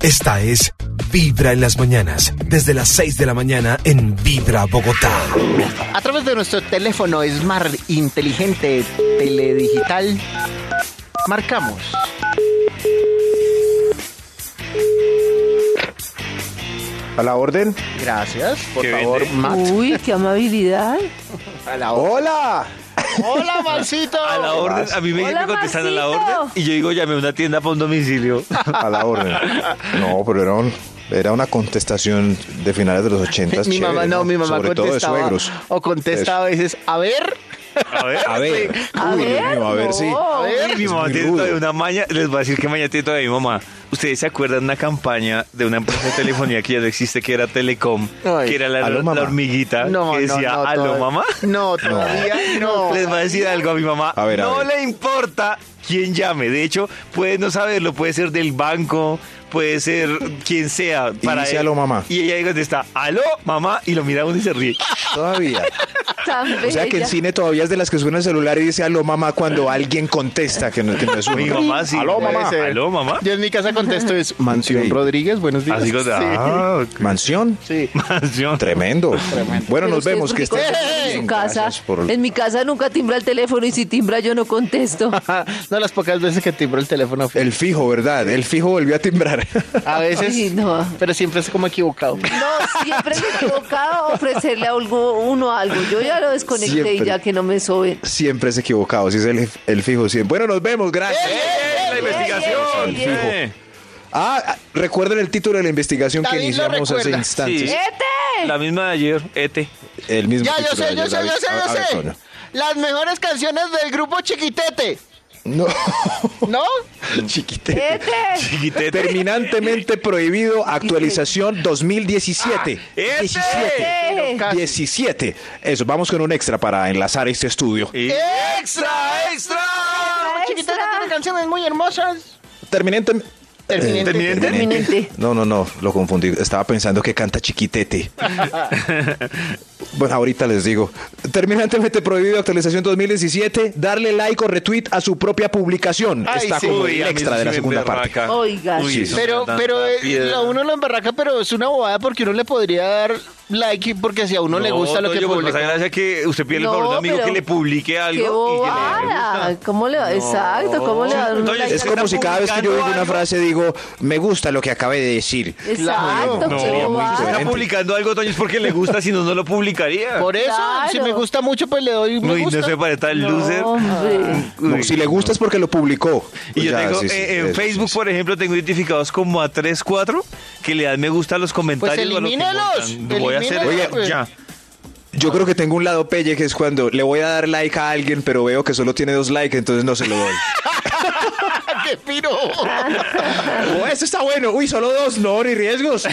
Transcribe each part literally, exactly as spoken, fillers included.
Esta es Vibra en las mañanas, desde las seis de la mañana en Vibra Bogotá. A través de nuestro teléfono Smart inteligente teledigital, marcamos. A la orden. Gracias, por ¿Qué favor, vende? Matt. Uy, qué amabilidad. A la orden. ¡Hola! Hola, Maxito. A la orden, a mí me, Hola, me contestan a la Maxito. orden y yo digo, llamé a una tienda para un domicilio. A la orden. No, pero era, un- era una contestación de finales de los ochentas. Mi mamá chévere, no, mi mamá Sobre todo de contestaba. suegros. O contesta a veces, a ver. A ver, A ver. A Uy, Dios ver, mío, a ver, no. sí. A ver. mi mamá muy tiene rudo. todavía una maña, les voy a decir qué maña tiene todavía mi mamá. ¿Ustedes se acuerdan de una campaña de una empresa de telefonía que ya no existe, que era Telecom, Ay. que era la, Aló, la mamá. hormiguita, No, que no, decía, no, aló, todavía- mamá? No, todavía no. Les voy a decir algo a mi mamá. A ver, a no ver. le importa quién llame. De hecho, puede no saberlo, puede ser del banco, puede ser quien sea. Y dice, aló, mamá. Y ella contesta, aló, mamá, y lo mira a uno y se ríe. Todavía. Tan O sea que en bella. cine todavía es de las que suena el celular y dice aló mamá cuando alguien contesta que no, que no es uno. Mi mamá sí. Aló, puede mamá. ser. Aló, mamá. Yo en mi casa contesto es Mansión Ok. Rodríguez, buenos días. Así que, Sí. ah, ok. Mansión. Sí. Mansión. Tremendo. Bueno, Pero nos usted vemos. es Que muy estés consciente en bien. su casa. Gracias por- En mi casa nunca timbra el teléfono y si timbra yo no contesto. No, las pocas veces que timbro el teléfono. El fijo, ¿verdad? El fijo volvió a timbrar. A veces, Ay, no. pero siempre es como equivocado. No, siempre es equivocado ofrecerle a algo, uno algo. Yo ya lo desconecté Siempre. y ya que no me sobe. Siempre es equivocado. Si es el, el fijo siempre. Bueno, nos vemos. Gracias. ¡Eh, la investigación! bien, bien. Eh. Ah, recuerden el título de la investigación que David lo iniciamos hace recuerda. instantes. Sí. ¡Ete! La misma de ayer, Ete. El mismo Ya, yo título sé, de yo sé, David. yo sé, A- a yo ver, sé. Toño. Las mejores canciones del grupo Chiquitete, No. ¿no? Chiquitete. ¡Ete! Chiquitete. Terminantemente prohibido. Actualización dos mil diecisiete. ¡Ete! diecisiete. ¡Ete! Casi. diecisiete. Eso, vamos con un extra para enlazar este estudio. Y- ¡Extra, extra! Chiquitete tiene canciones muy hermosas. Terminante. Terminante. Terminante. Terminante. No, no, no, lo confundí. Estaba pensando que canta Chiquitete. Bueno, ahorita les digo. Terminantemente prohibido actualización dos mil diecisiete. Darle like o retweet a su propia publicación. Ay, Está sí. como Uy, el a mí extra eso de la sí me segunda parte. emberraca. Oiga. Uy, Sí, eso Pero, me da pero tanta eh, piedra. a uno lo emberraca, pero es una bobada porque uno le podría dar like porque si a uno le gusta lo que Toño, pues, publica. pasa gracia que usted pide el favor a un No, amigo pero que le publique algo ¡Qué y que le bobada! gusta. ¿Cómo le va? Exacto, ¿cómo le va a dar un Entonces, like? Es como si cada vez que yo digo una frase digo, me gusta lo que acabé de decir. Exacto, No, qué sería muy bobada. Si está diferente. publicando algo, Toño, es porque le gusta, si no, no lo publicaría. Por eso, Claro. si me gusta mucho, pues le doy me Uy, gusta. no se parece tan No, loser. hombre. No, Uy, si le gusta es porque lo publicó. Y yo Ya, tengo, sí, sí, eh, en eso, Facebook, sí, sí. por ejemplo, tengo identificados como a tres, cuatro que le dan me gusta a los comentarios. Pues o a lo que elimínelos, montan. Voy a hacer elimínelos, eso pues. ya. Yo creo que tengo un lado pelle que es cuando le voy a dar like a alguien, pero veo que solo tiene dos likes, entonces no se lo doy. ¡Qué piro! Oh, eso está bueno. Uy, solo dos, no, ni riesgos.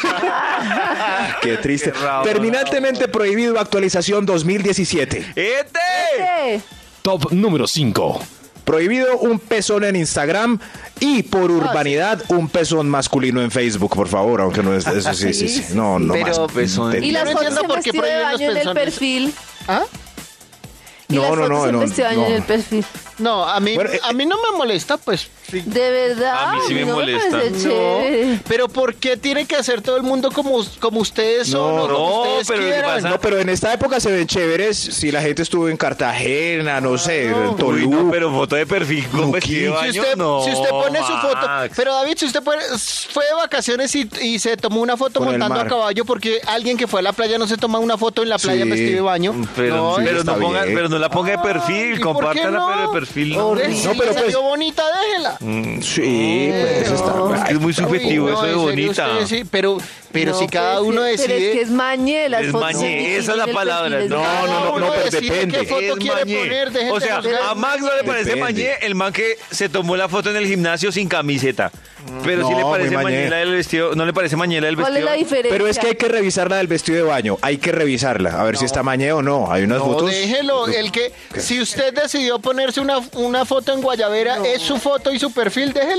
Qué triste. Qué raro, Terminantemente prohibido actualización dos mil diecisiete. ¡Este! ¡Ete! Top número cinco. Prohibido un pezón en Instagram y por urbanidad un pezón masculino en Facebook, por favor, aunque no es eso sí, sí, sí. No, no Pero- más. Pezón. Te- Y las no fotos entiendo en por qué vestido de prohíben los baño en el pezones. perfil. ¿Ah? Y No, las no, fotos no, en no, vestido de baño no. en el perfil. No, a mí, Bueno, eh, a mí no me molesta, pues. sí. De verdad. A mí sí me no molesta. parece No, chévere. pero ¿por qué tiene que hacer todo el mundo como, como ustedes son No, o como no, ustedes pero lo que quieran? pasa- No, pero en esta época se ven chéveres si la gente estuvo en Cartagena, no sé, en Uy, Toluca. no, pero foto de perfil con No, vestido de Si baño, usted, no, si usted pone su foto, Max. pero David, si usted pone- fue de vacaciones y, y se tomó una foto Con el montando a mar. caballo, porque alguien que fue a la playa no se toma una foto en la playa Sí. vestido de baño. Pero, no, pero, está no ponga, bien. pero no la ponga de ¿y perfil, por qué compártala, no? pero de perfil no. Horrible. Si No, pero le pues- salió bonita, déjela. Mm, Sí, pues está. Es que es muy subjetivo Uy, no, eso de en serio, bonita. ustedes sí, pero pero No, si cada pero uno es que- decide... Pero es que es mañé las Es fotos. mañé, en bikini esa es la en el palabra. perfil, es No, mañé. no, no, uno pero decide depende. qué foto Es quiere mañé. poner, dejen O de sea, juzgar. a Max no le parece Depende. mañé el man que se tomó la foto en el gimnasio sin camiseta. Pero sí No, le muy parece mañé. mañela del vestido. ¿No le parece mañela el ¿Cuál vestido? es la diferencia? Pero es que hay que revisarla del vestido de baño. Hay que revisarla. A ver si está mañé o no. Hay unas No, fotos. déjelo. El que, si usted decidió ponerse una, una foto en Guayavera, es su foto y su perfil, déjelo.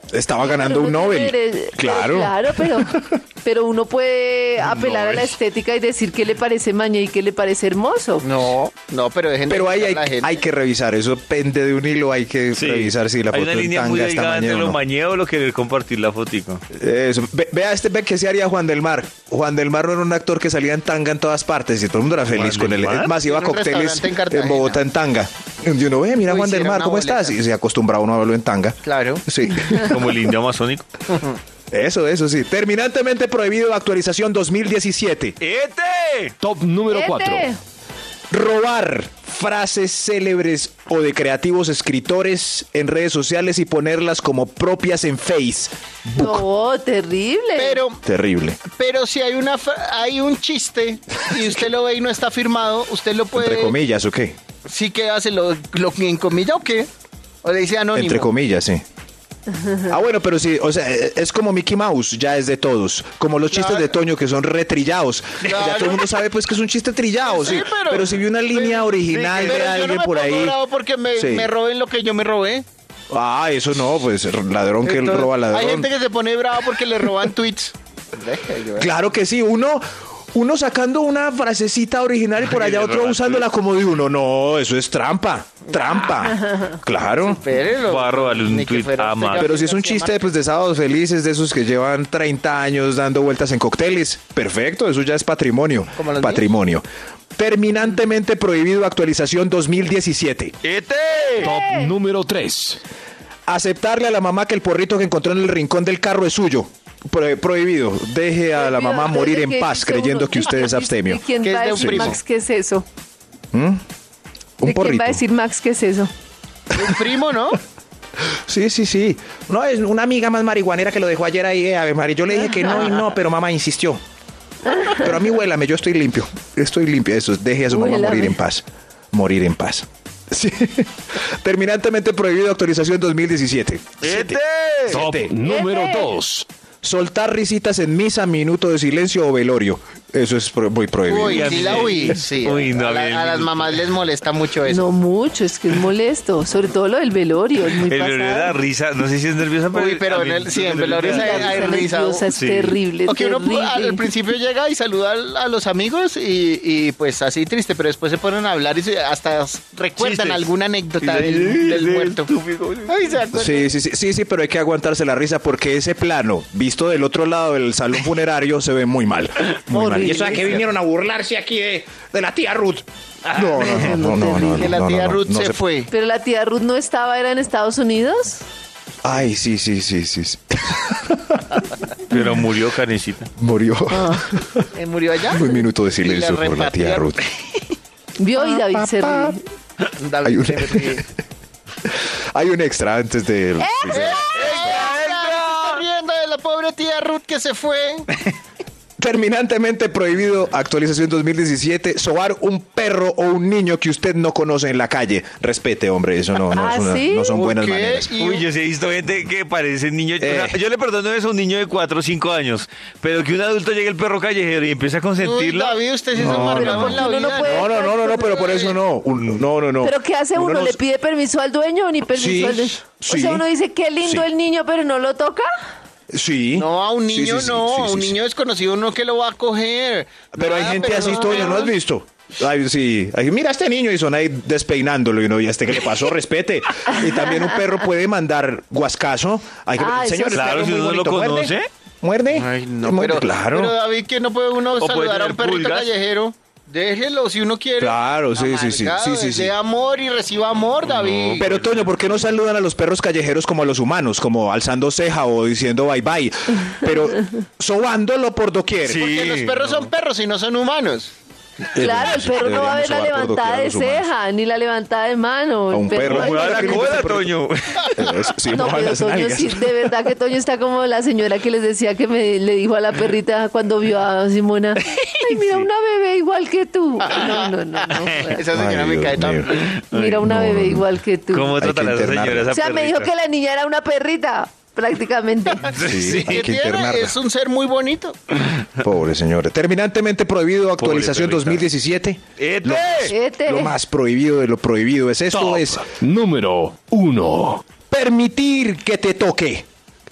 Estaba ganando Pero un no Nobel. tiene dere- Claro. Claro, pero, pero uno puede apelar a la estética y decir qué le parece maña y qué le parece hermoso. No, no, pero dejen de Pero ahí hay, juzgar a la gente. hay que revisar, eso pende de un hilo, hay que Sí. revisar si la Hay foto una en línea muy tanga está delgada entre mañana o lo no. mañeo o lo querer compartir la fotico. Eso. Ve, vea este, ve que se haría Juan del Mar. Juan del Mar no era un actor que salía en tanga en todas partes y todo el mundo era feliz ¿Juan con él. del Mar? Es más, iba a En un cócteles restaurante en en, Cartagena. Bogotá en tanga. Y uno ve, mira Lo Juan del hicieron Mar, una ¿cómo boleta. estás? Y se acostumbraba uno a verlo en tanga. Claro. Sí. Como el indio amazónico. Eso, eso sí. Terminantemente prohibido actualización dos mil diecisiete. ¡Ete! Top número Este. cuatro. Robar frases célebres o de creativos escritores en redes sociales y ponerlas como propias en Facebook. No, terrible. Pero, Terrible. pero si hay una fra- hay un chiste y usted lo ve y no está firmado, usted lo puede. Entre comillas, ¿o qué? Sí, que hace lo, lo en comilla o qué? O le dice anónimo. Entre comillas, sí. Ah, bueno, pero sí, o sea, eh, es como Mickey Mouse, ya es de todos. Como los chistes Claro. de Toño que son retrillados. Ya Claro. todo el mundo sabe pues que es un chiste trillado, sí. Sí, Pero, pero- si vi una línea sí, original Sí, de pero yo alguien no me por pongo ahí. bravo porque me, Sí. me roben lo que yo me robé. Ah, eso no, pues ladrón que Entonces, roba ladrón. Hay gente que se pone brava porque le roban tweets. Claro que sí, uno, uno sacando una frasecita original y por Ay, allá le otro robaste. usándola como de uno. No, eso es trampa, trampa. Claro. Espérelo. Voy a robarle un Ni que tuit fuera a usted Mar. Pero si es un García chiste pues, de sábados felices, de esos que llevan treinta años dando vueltas en cócteles, perfecto, eso ya es patrimonio. ¿Como los Patrimonio. Terminantemente prohibido actualización dos mil diecisiete. ¡Ete! Top número tres. Aceptarle a la mamá que el porrito que encontró en el rincón del carro es suyo. Pro- prohibido. Deje a la mamá Entonces, morir ¿de en qué paz dice creyendo uno? que usted es ¿Y abstemio. quién Que es va a de un decir, primo. Max, qué es eso? Un ¿De quién porrito. va a decir, Max, qué es eso? Un primo, ¿no? Sí, sí, sí. No, es una amiga más marihuanera que lo dejó ayer ahí, eh, Ave María. Yo le dije que no y no, pero mamá insistió. Pero a mí huélame, yo estoy limpio. Estoy limpio. Eso, deje a su mamá Huélame. morir en paz. Morir en paz. Sí. Terminantemente prohibido actualización dos mil diecisiete. ¡Ete! Top Siete. número Siete. dos. Soltar risitas en misa, minuto de silencio o velorio. Eso es pro- muy prohibido. Uy, a sí, mí la me- uy, sí. Uy, no, a, a mí la- el a las minuto. mamás les molesta mucho eso. No mucho, es que es molesto. Sobre todo lo del velorio, es muy El pasado. velorio de la risa, no sé si es nerviosa, pero. Uy, pero a en mí el, sí, en el velorio de la hay, La hay risa risa. nerviosa es Sí. terrible, O que uno terrible. al, al principio llega y saluda al- a los amigos y, y, pues así triste, pero después se ponen a hablar y se- hasta recuerdan Chistes. alguna anécdota Sí, del, sí, del sí, muerto. estúpido. Ay, se acuerdan. Sí, sí, sí, sí, sí, pero hay que aguantarse la risa porque ese plano, visto del otro lado del salón funerario, se ve muy mal. Muy mal. Horrible. ¿Y eso a qué vinieron a burlarse aquí de, de la tía Ruth? No, no, no, no, no, no, Que la no, tía no, no, Ruth no se fue. Pero la tía Ruth no estaba, era en Estados Unidos. Ay, sí, sí, sí, sí. sí. Pero murió Karencita. Murió. Eh, ¿Murió allá? Un minuto de Y silencio por la tía repatriaron. Ruth. Vio y David se ríe. David Hay un- se ríe. Hay un extra antes de... ¡Eh! Está riendo de la pobre tía Ruth que se fue. Terminantemente prohibido, actualización dos mil diecisiete, sobar un perro o un niño que usted no conoce en la calle. Respete, hombre, eso no, no, ¿Ah, es una- sí? no son ¿Por buenas qué? maneras. Y- Uy, yo sí he visto gente que parece niño. o sea, Eh. yo le perdono eso a un niño de cuatro o cinco años, pero que un adulto llegue el perro callejero y empieza a Uy, consentirlo. David, usted sí se No, amargado no, en la no, no, vida. no puede- No, no, no, no, no, pero por eso no. Un- no, no, no. ¿Pero qué hace uno? no- ¿Le pide permiso al dueño o ni permiso Sí, al dueño? sí, O sea, uno dice, qué lindo sí. el niño, pero no lo toca. Sí. No, a un Sí, niño sí, sí, no, sí, a sí, un sí. niño desconocido no que lo va a coger. Pero hay Nada, gente pero así, los Toño, ¿no has perros- visto? Ay, sí. Ay, mira a este niño y son ahí despeinándolo y no, y a este que le pasó, respete. Y también un perro puede mandar guascazo. Hay que, Ah, eso señor, sí. este Claro, perro si muy uno lo bonito. ¿Muerde? conoce. ¿Muerde? Ay, no, Muerde, pero, claro. pero David, que no puede uno puede saludar a tener un perrito pulgas. callejero. Déjelo si uno quiere. Claro, sí, sí, sí, Amargado, sí, sí, sí. dé amor y reciba amor, David. Pero Toño, ¿por qué no saludan a los perros callejeros como a los humanos? Como alzando ceja o diciendo bye bye. Pero sobándolo por doquier. Sí. Porque los perros son perros y no son humanos. Claro, el perro no va a ver la Deberíamos sobar por levantada doquier a de los humanos. ceja, ni la levantada de mano. A un El perro. Ay, Mueva la Pero- cola, Toño. Eso, sí, No, moja pero las Toño nalgas. sí, de verdad que Toño está como la señora que les decía que me le dijo a la perrita cuando vio a Simona, ay, mira una bebé igual que tú. No, no, no, no. Esa señora Ay, me Dios cae tan mío. bien. Mira una no, bebé no, no. igual que tú. ¿Cómo Hay que tratan a esa internarla. señora esa O sea, me dijo que perrita? la niña era una perrita, prácticamente. Sí, hay ¿Qué que tiene? internarla. Es un ser muy bonito. Pobre señor. Terminantemente prohibido, actualización perrita. dos mil diecisiete. ¡Ete! Lo, Este. lo más prohibido de lo prohibido es esto, Top es número uno. permitir que te toque.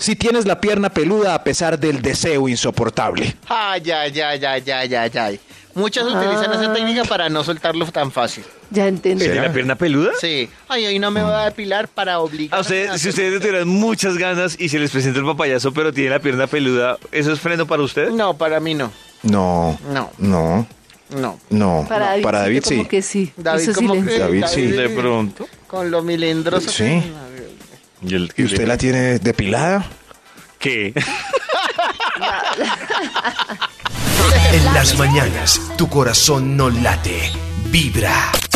si tienes la pierna peluda a pesar del deseo insoportable. Ay, ay, ay, ay, ay, ay, ay. Muchos utilizan esa técnica para no soltarlo tan fácil. Ya entendí. ¿Tiene la pierna peluda? Sí. Ay, hoy no me voy a depilar para obligar. A ustedes, si ustedes tuvieran muchas ganas y se les presenta el papayazo, pero tiene la pierna peluda, ¿eso es freno para usted? No, para mí no. No. No. No. No. No. Para David, Para David como sí. que sí. David, Eso sí como le que- David sí. De pronto. Con lo milindroso. Sí. que- ¿Y, el- ¿Y usted la tiene depilada? ¿Qué? En las mañanas, tu corazón no late, vibra.